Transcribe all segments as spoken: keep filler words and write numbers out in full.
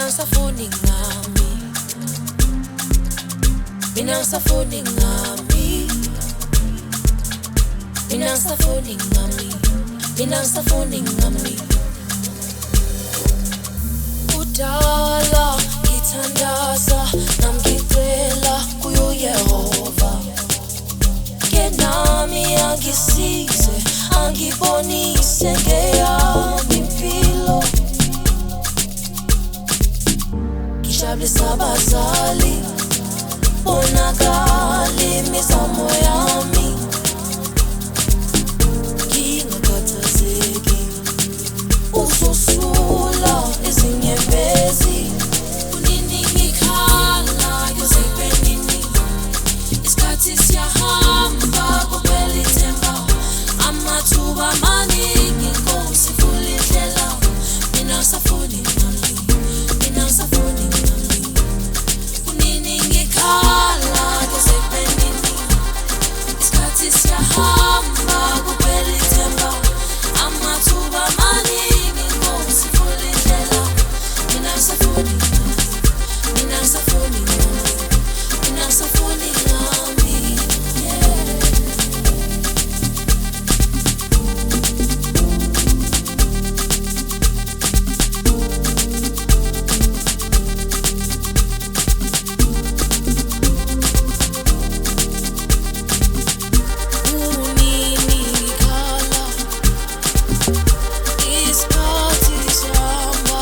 ngisafuni ngami, mina ngisafuni ngami, mina ngisafuni ngami, mina ngisafuni ngami. Udala ngithandaza namngicela kuyo Yehova, kenami angisize angibonise ngeyami impilo. Ngijabulisa abazali bonakala imizamo yami, ngingakhathazeki uzosula izinyembezi. Kunini ngikhala kuzebenini, isikhathi siyahamba kuphela ithemba, amathuba maningi Nkosi vula indlela. Mina ngisafuni ngami, mina ngisafuni ngami. Kunini ngikhala kuzebenini, isikhathi siyahamba kuphela ithemba, amathuba maningi Nkosi vula indlela. Mina ngisafuni ngami, mina ngisafuni ngami, mina ngisafuni ngami, yeah. Kunini ngikhala, isikhathi sihamba,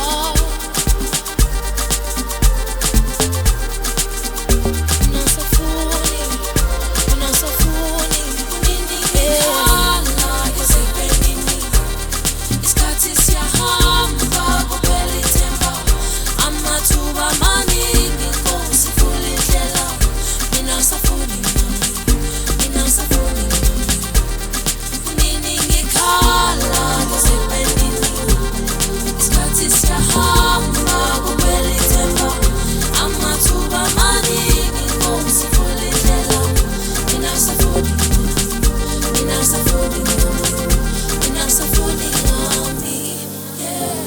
mina ngisafuni, mina ngisafuni. Kunini ngikhala kuzebenini, isikhathi siyahamba kuphela ithemba, amathuba maningi Nkosi vula indlela. Mina ngisafuni ngami, mina ngisafuni ngami. Kunini ngikhala kuzebenini, isikhathi siyahamba kuphela ithemba, amathuba maningi Nkosi vula indlela. Mina ngisafuni ngami, mina ngisafuni ngami, mina ngisafuni ngami, yeah.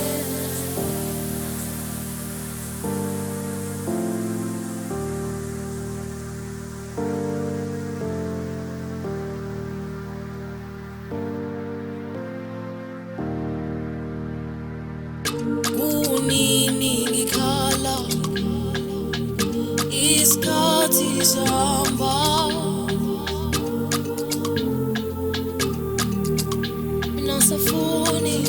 Kunini ngikhala, isikhathi sihamba, mina ngisafuni,